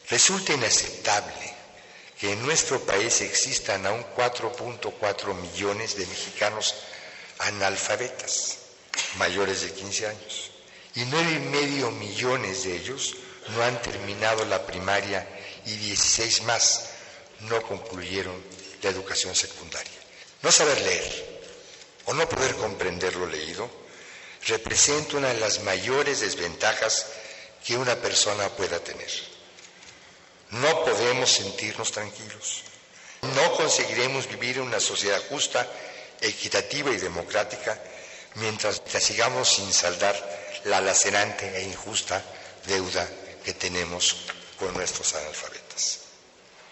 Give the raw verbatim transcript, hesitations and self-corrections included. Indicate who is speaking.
Speaker 1: Resulta inaceptable que en nuestro país existan aún cuatro punto cuatro millones de mexicanos analfabetas, mayores de quince años, y nueve y medio millones de ellos no han terminado la primaria y dieciséis más no concluyeron la educación secundaria. No saber leer o no poder comprender lo leído representa una de las mayores desventajas que una persona pueda tener. No podemos sentirnos tranquilos. No conseguiremos vivir en una sociedad justa, equitativa y democrática mientras sigamos sin saldar la lacerante e injusta deuda que tenemos con nuestros analfabetas.